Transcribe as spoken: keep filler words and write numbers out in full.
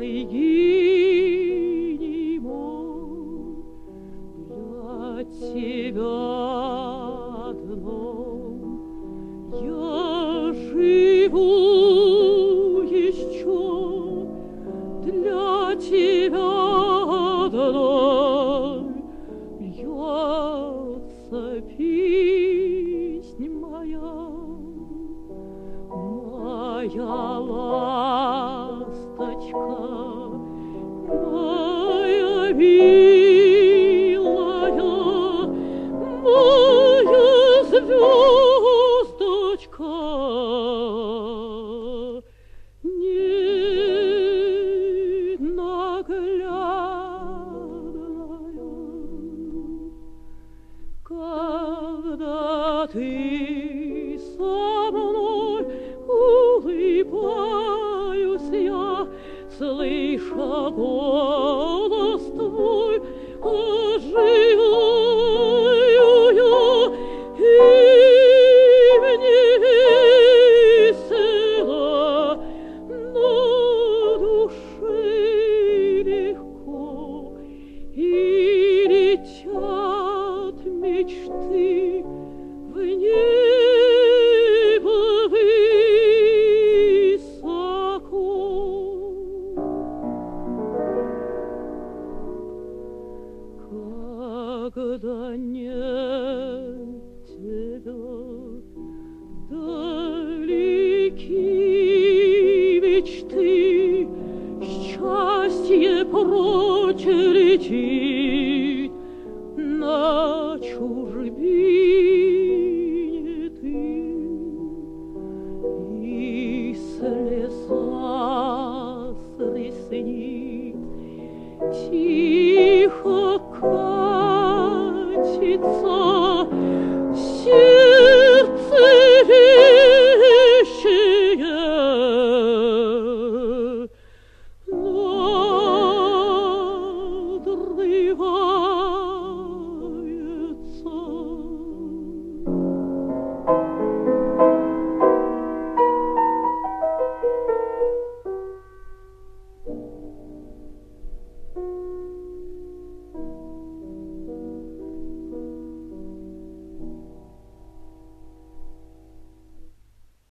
Регине мой, для тебя одной я живу еще, для тебя одной льется песнь моя, моя ласточка, моя милая, моя звездочка, ненаглядная. Когда ты со мной улыбаюсь я, слыша голос твой, оживаю я, и мне весело, на душе легко, и летят мечты в небо высоко. Когда нет тебя, далеки мечты, счастье прочь летит.